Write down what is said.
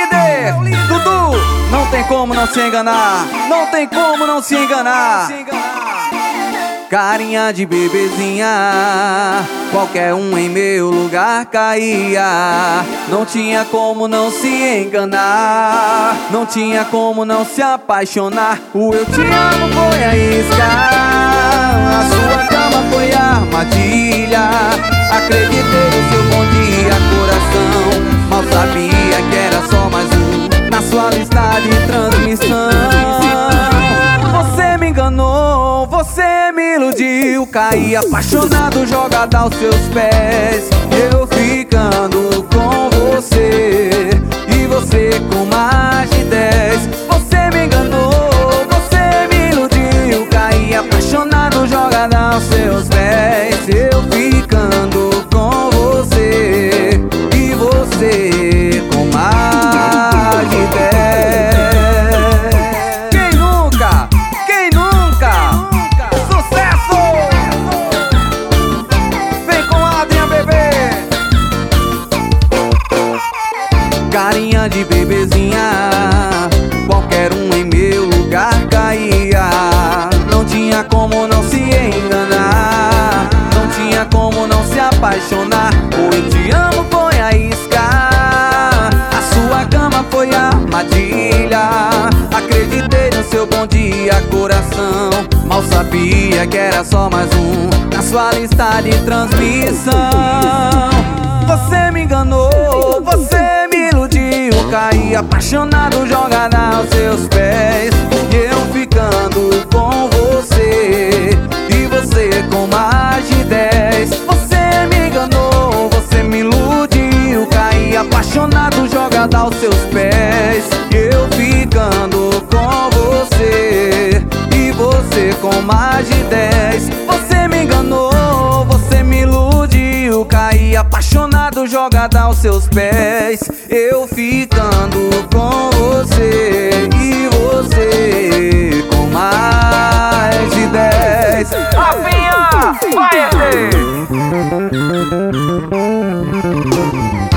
líder, Dudu, não tem como não se enganar, não tem como não se enganar. Carinha de bebezinha, qualquer um em meu lugar caía. Não tinha como não se enganar, não tinha como não se apaixonar. O eu te amo foi a isca, a sua cama foi a armadilha. Acreditei no seu bom dia, coração, mal sabia que era só mais um na sua lista de transmissão. Você me enganou, você me iludiu, caí apaixonado, jogada aos seus pés. Eu ficando com você e você com mais de 10. Você me enganou, você me iludiu, caí apaixonado, jogada aos seus pés. Eu ficando com você e você com mais de 10. Carinha de bebezinha, qualquer um em meu lugar caía. Não tinha como não se enganar, não tinha como não se apaixonar. O eu te amo foi a isca, a sua cama foi a armadilha. Acreditei no seu bom dia, coração, mal sabia que era só mais um na sua lista de transmissão. Você me enganou, você me iludiu, caí apaixonado, jogada aos seus pés. Eu ficando com você e você com mais de 10. Você me enganou, você me iludiu, caí apaixonado, jogada aos seus pés. Eu ficando com você e você com mais de 10. Você me enganou, você me iludiu, caí apaixonado, jogada aos seus pés. Eu ficando com você e você com mais de 10. Rafinha, vai,